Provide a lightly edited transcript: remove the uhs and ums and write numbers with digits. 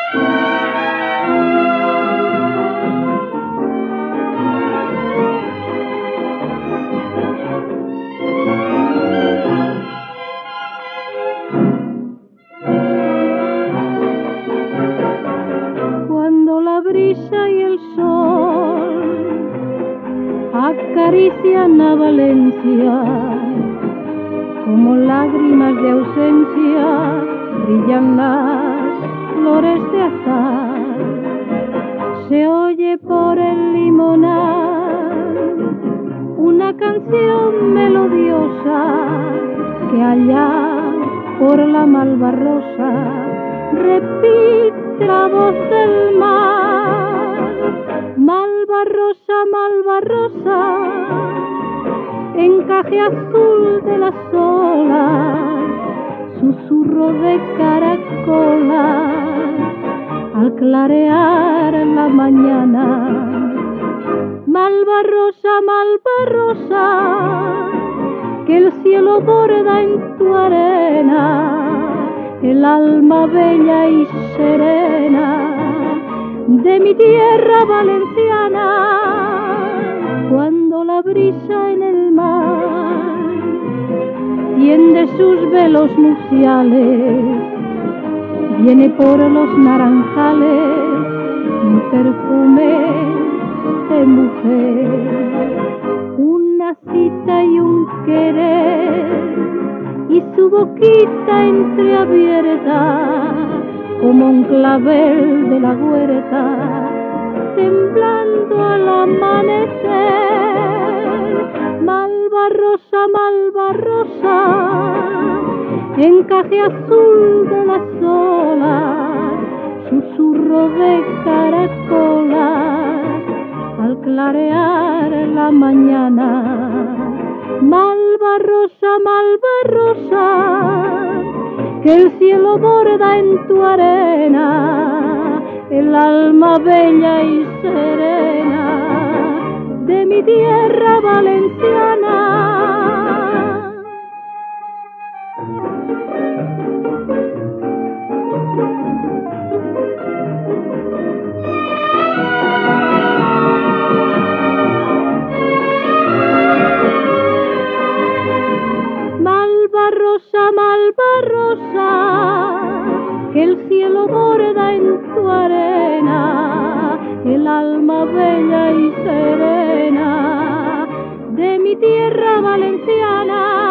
Cuando la brisa y el sol acarician a Valencia, como lágrimas de ausencia brillan las flores de azar. Se oye por el limonar una canción melodiosa que allá por la Malvarrosa repite la voz del mar. Malvarrosa, Malvarrosa, encaje azul de las olas, susurro de caracolas al clarear la mañana. Malvarrosa, Malvarrosa, que el cielo borda en tu arena el alma bella y serena de mi tierra valenciana. Cuando la brisa en el mar tiende sus velos nupciales, viene por los naranjales un perfume de mujer, una cita y un querer, y su boquita entreabierta como un clavel de la huerta, temblando al amanecer. Malvarrosa, Malvarrosa, encaje azul de las olas, susurro de caracolas al clarear la mañana. Malvarrosa, Malvarrosa, que el cielo borda en tu arena el alma bella y serena de mi tierra valenciana. Malvarrosa, Malvarrosa, que el cielo borda en tu arena el alma bella y serena de mi tierra valenciana.